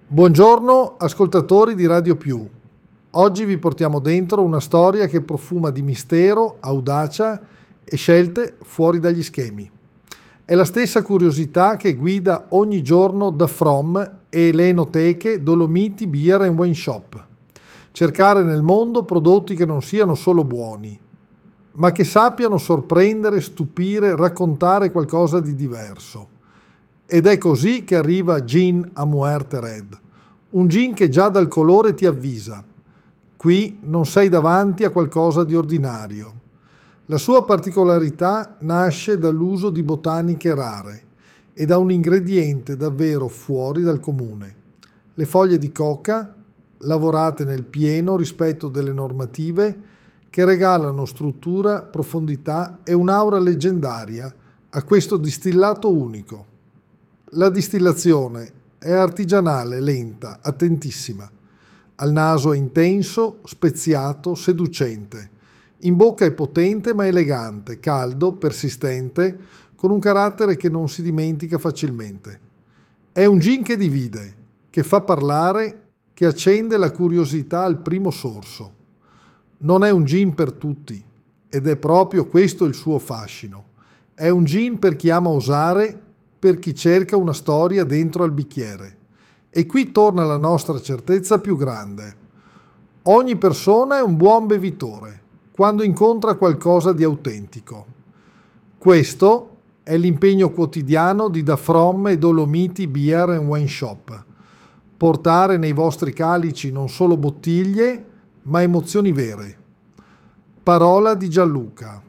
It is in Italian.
Buongiorno ascoltatori di Radio Più. Oggi vi portiamo dentro una storia che profuma di mistero, audacia e scelte fuori dagli schemi. È la stessa curiosità che guida ogni giorno Da From e le enoteche Dolomiti Beer and Wine Shop. Cercare nel mondo prodotti che non siano solo buoni, ma che sappiano sorprendere, stupire, raccontare qualcosa di diverso. Ed è così che arriva Gin a Muerte Red, un gin che già dal colore ti avvisa: qui non sei davanti a qualcosa di ordinario. La sua particolarità nasce dall'uso di botaniche rare e da un ingrediente davvero fuori dal comune: le foglie di coca, lavorate nel pieno rispetto delle normative, che regalano struttura, profondità e un'aura leggendaria a questo distillato unico. La distillazione è artigianale, lenta, attentissima. Al naso è intenso, speziato, seducente. In bocca è potente ma elegante, caldo, persistente, con un carattere che non si dimentica facilmente. È un gin che divide, che fa parlare, che accende la curiosità al primo sorso. Non è un gin per tutti, ed è proprio questo il suo fascino. È un gin per chi ama osare, per chi cerca una storia dentro al bicchiere. E qui torna la nostra certezza più grande. Ogni persona è un buon bevitore quando incontra qualcosa di autentico. Questo è l'impegno quotidiano di Da From e Dolomiti Beer and Wine Shop. Portare nei vostri calici non solo bottiglie, ma emozioni vere. Parola di Gianluca.